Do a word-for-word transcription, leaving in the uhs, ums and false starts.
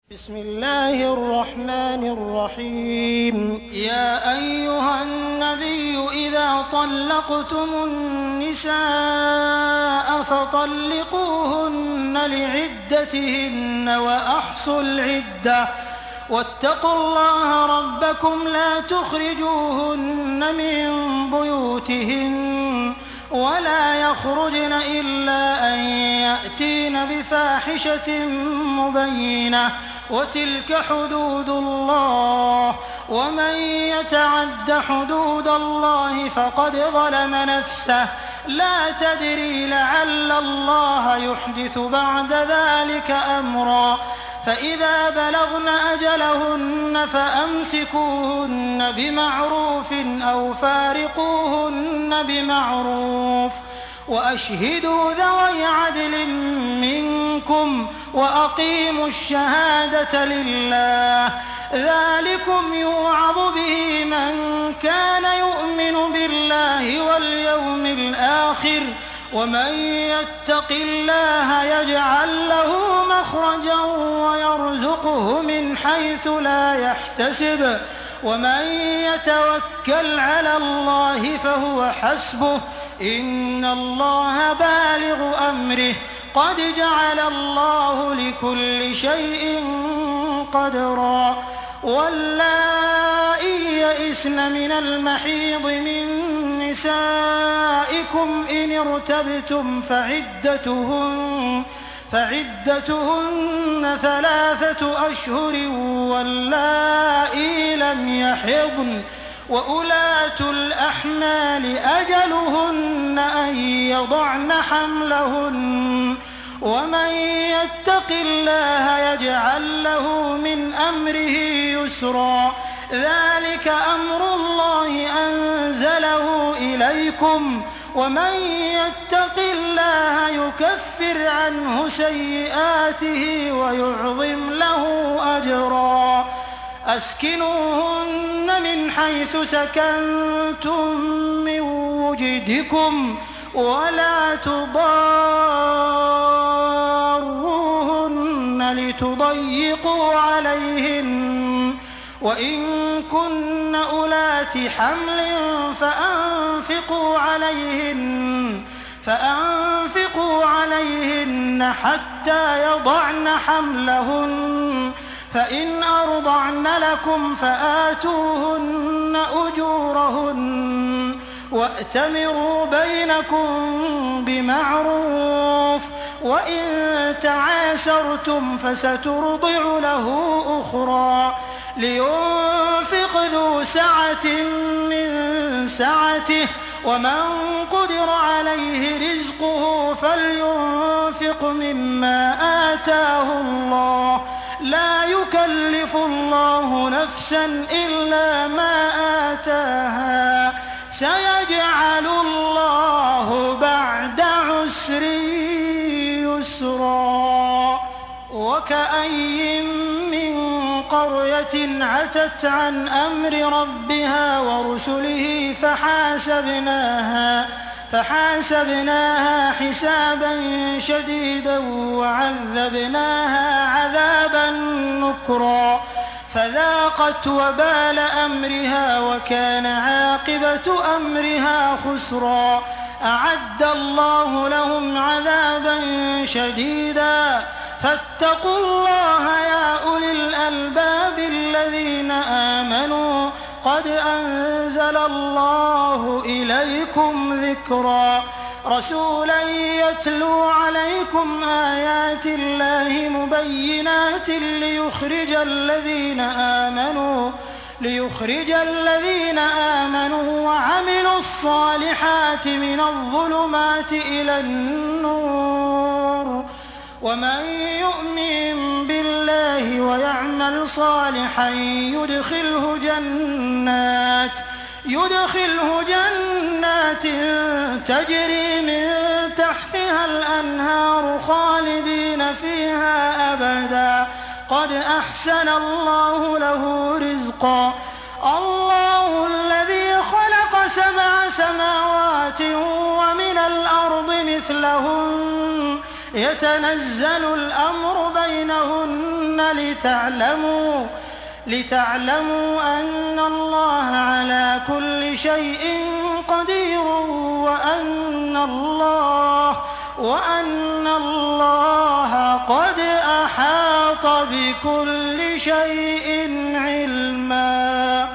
بسم الله الرحمن الرحيم. يا أيها النبي إذا طلقتم النساء فطلقوهن لعدتهن وأحصوا العدة واتقوا الله ربكم لا تخرجوهن من بيوتهن ولا يخرجن إلا أن يأتين بفاحشة مبينة وتلك حدود الله ومن يتعد حدود الله فقد ظلم نفسه لا تدري لعل الله يحدث بعد ذلك أمرا فإذا بلغن أجلهن فأمسكوهن بمعروف أو فارقوهن بمعروف وأشهدوا ذوي عدل منكم وأقيموا الشهادة لله ذلكم يوعظ به من كان يؤمن بالله واليوم الآخر ومن يتق الله يجعل له مخرجا ويرزقه من حيث لا يحتسب ومن يتوكل على الله فهو حسبه إن الله بالغ أمره قد جعل الله لكل شيء قدرا واللائي يئسن من المحيض من نسائكم إن ارتبتم فعدتهن فعدتهن ثلاثة أشهر واللائي لم يحضن وأولاة الأحمال أجلهن أن يضعن حملهن ومن يتق الله يجعل له من أمره يسرا ذلك أمر الله أنزله إليكم ومن يتق الله يكفر عنه سيئاته ويعظم له أجرا أسكنوهن من حيث سكنتم من وجدكم ولا تضاروهن لتضيقوا عليهن وإن كن أولات حمل فأنفقوا عليهن فأنفقوا عليهن حتى يضعن حملهن فإن أرضعن لكم فآتوهن أجورهن وأتمروا بينكم بمعروف وإن تعاسرتم فسترضع له أخرى لينفق ذو سعة من سعته ومن قدر عليه رزقه فلينفق مما آتاه الله لا يكلف الله نفسا إلا ما آتاها سيجعل الله بعد عسر يسرا وكأي من قرية عتت عن أمر ربها ورسله فحاسبناها فحاسبناها حسابا شديدا وعذبناها عذابا نكرا فذاقت وبال أمرها وكان عاقبة أمرها خسرا أعد الله لهم عذابا شديدا فاتقوا الله يا أولي الألباب الذين آمنوا قد أنزل الله إليكم ذكرا رسولا يتلو عليكم آيات الله مبينات ليخرج الذين آمنوا ليخرج الذين آمنوا وعملوا الصالحات من الظلمات إلى النور ومن يؤمن بالله ويعمل صالحا يدخله جنات يدخله جنات تجري من تحتها الأنهار خالدين فيها أبدا قد أحسن الله له رزقا الله الذي خلق سبع سماوات ومن الأرض مثلهن يتنزل الأمر بينهن لتعلموا لتعلموا أن الله على كل شيء قدير وأن الله وأن الله قد أحاط بكل شيء علما.